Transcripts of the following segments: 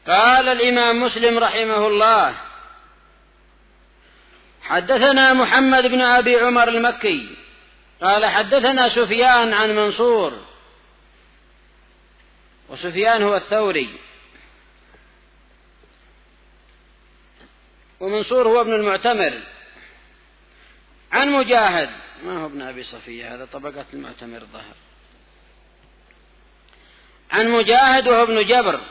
قال الإمام مسلم رحمه الله: حدثنا محمد بن أبي عمر المكي قال حدثنا سفيان عن منصور، وسفيان هو الثوري، ومنصور هو ابن المعتمر، عن مجاهد، ما هو ابن أبي صفية، هذا طبقة المعتمر الظهر، عن مجاهد وهو ابن جبر.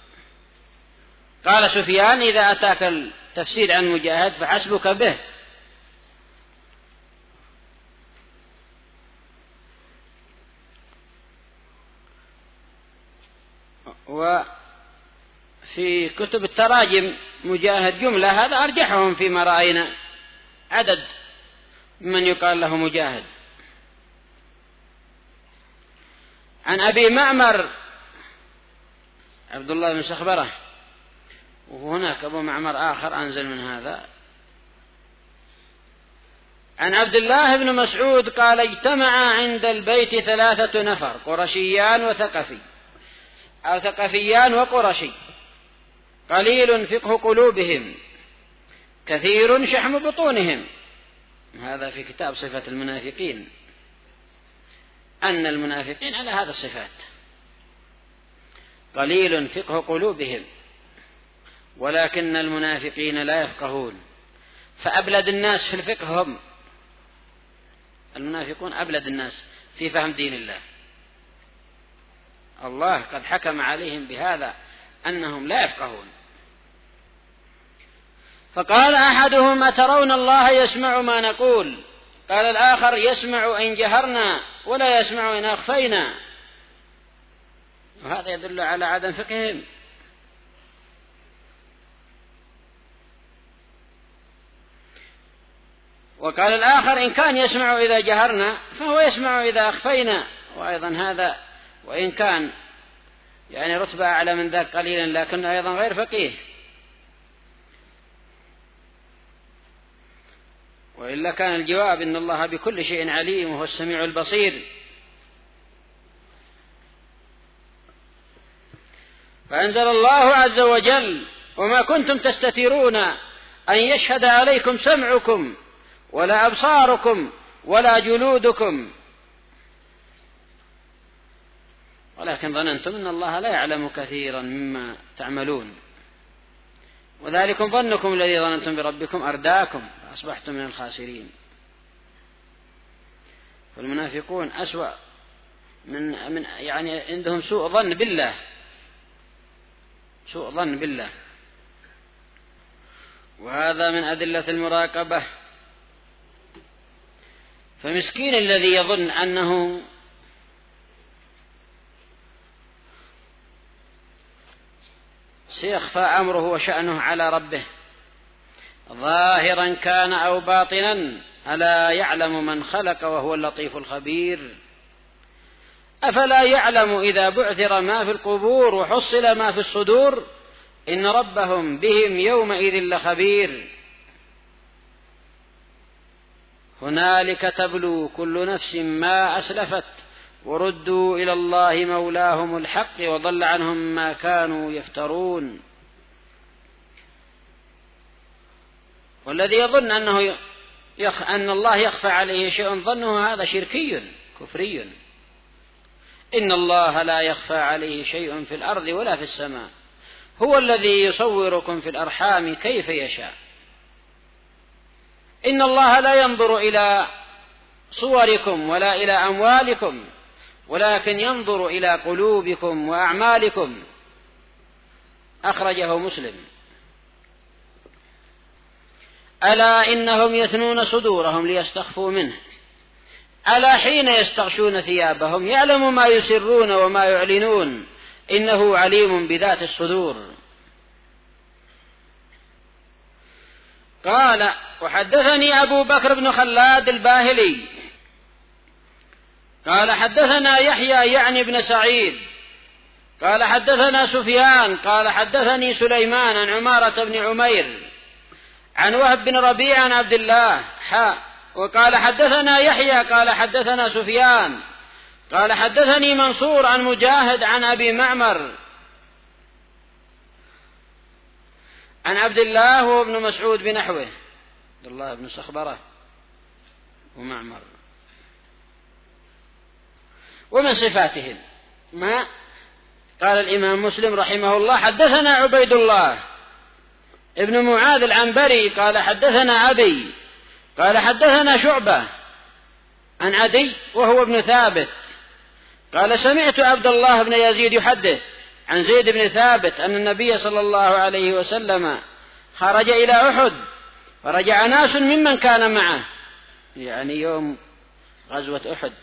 قال سفيان: إذا أتاك التفسير عن مجاهد فحسبك به. وفي كتب التراجم مجاهد جملة، هذا أرجحهم فيما رأينا، عدد من يقال له مجاهد. عن أبي معمر عبد الله بن سخبرة، وهناك أبو معمر آخر أنزل من هذا. عن عبد الله بن مسعود قال: اجتمع عند البيت 3 نفر، قرشيان وثقفي، أو ثقفيان وقرشي، قليل فقه قلوبهم كثير شحم بطونهم. هذا في كتاب صفة المنافقين، أن المنافقين على هذا الصفات: قليل فقه قلوبهم، ولكن المنافقين لا يفقهون. فأبلد الناس في الفقه هم المنافقون، أبلد الناس في فهم دين الله. الله قد حكم عليهم بهذا أنهم لا يفقهون. فقال أحدهم: أترون الله يسمع ما نقول؟ قال الآخر: يسمع إن جهرنا ولا يسمع إن أخفينا. وهذا يدل على عدم فقههم. وقال الآخر: إن كان يسمع إذا جهرنا فهو يسمع إذا أخفينا. وأيضا هذا وإن كان يعني رتبة أعلى من ذاك قليلا، لكن أيضا غير فقيه. وإلا كان الجواب: إن الله بكل شيء عليم وهو السميع البصير. فأنزل الله عز وجل: وما كنتم تستترون أن يشهد عليكم سمعكم ولا أبصاركم ولا جلودكم، ولكن ظننتم أن الله لا يعلم كثيرا مما تعملون، وذلكم ظنكم الذي ظننتم بربكم أرداكم فأصبحتم من الخاسرين. فالمنافقون أسوأ من يعني عندهم سوء ظن بالله، سوء ظن بالله. وهذا من أدلة المراقبة. فمسكين الذي يظن أنه سيخفى أمره وشأنه على ربه ظاهرا كان أو باطنا، ألا يعلم من خلق وهو اللطيف الخبير. أفلا يعلم إذا بعثر ما في القبور وحصل ما في الصدور إن ربهم بهم يومئذ لخبير. هنالك تبلو كل نفس ما أسلفت وردوا إلى الله مولاهم الحق وضل عنهم ما كانوا يفترون. والذي يظن أن الله يخفى عليه شيء ظنه هذا شركي كفري. إن الله لا يخفى عليه شيء في الأرض ولا في السماء، هو الذي يصوركم في الأرحام كيف يشاء. إن الله لا ينظر إلى صوركم ولا إلى أموالكم، ولكن ينظر إلى قلوبكم وأعمالكم. أخرجه مسلم. ألا إنهم يثنون صدورهم ليستخفوا منه، ألا حين يستغشون ثيابهم يعلم ما يسرون وما يعلنون، إنه عليم بذات الصدور. قال: وحدثني أبو بكر بن خلاد الباهلي قال حدثنا يحيى يعني بن سعيد قال حدثنا سفيان قال حدثني سليمان عن عمارة بن عمير عن وهب بن ربيع عن عبد الله وقال حدثنا يحيى قال حدثنا سفيان قال حدثني منصور عن مجاهد عن أبي معمر عن عبد الله وابن مسعود بنحوه، عبد الله بن صخبرة ومعمر. ومن صفاتهم ما قال الإمام مسلم رحمه الله: حدثنا عبيد الله ابن معاذ العنبري قال حدثنا عدي قال حدثنا شعبة عن عدي وهو ابن ثابت قال: سمعت عبد الله بن يزيد يحدث عن زيد بن ثابت أن النبي صلى الله عليه وسلم خرج إلى أحد فرجع ناس ممن كان معه، يعني يوم غزوة أحد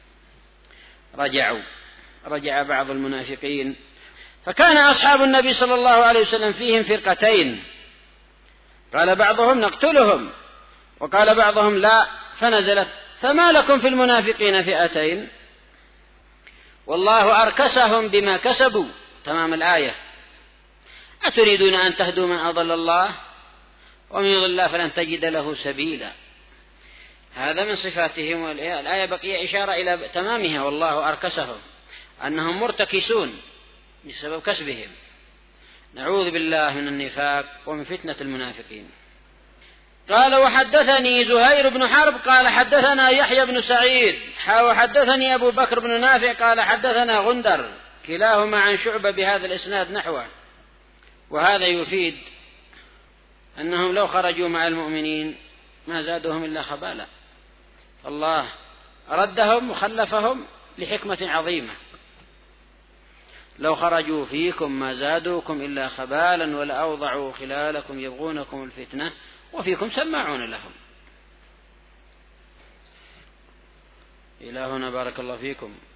رجع بعض المنافقين، فكان أصحاب النبي صلى الله عليه وسلم فيهم فرقتين، قال بعضهم نقتلهم وقال بعضهم لا، فنزلت: فما لكم في المنافقين فئتين والله أركسهم بما كسبوا، تمام الآية. أتريدون أن تهدوا من أضل الله ومن يضل الله فلن تجد له سبيلا. هذا من صفاتهم، والآية بقي إشارة إلى تمامها: والله أركسهم، أنهم مرتكسون بسبب كسبهم. نعوذ بالله من النفاق ومن فتنة المنافقين. قال: وحدثني زهير بن حرب قال حدثنا يحيى بن سعيد وحدثني أبو بكر بن نافع قال حدثنا غندر، كلاهما عن شعبة بهذا الإسناد نحوه. وهذا يفيد أنهم لو خرجوا مع المؤمنين ما زادوهم إلا خبالا، الله ردهم وخلفهم لحكمة عظيمة. لو خرجوا فيكم ما زادوكم إلا خبالا ولأوضعوا خلالكم يبغونكم الفتنة وفيكم سماعون لهم. إلى هنا بارك الله فيكم.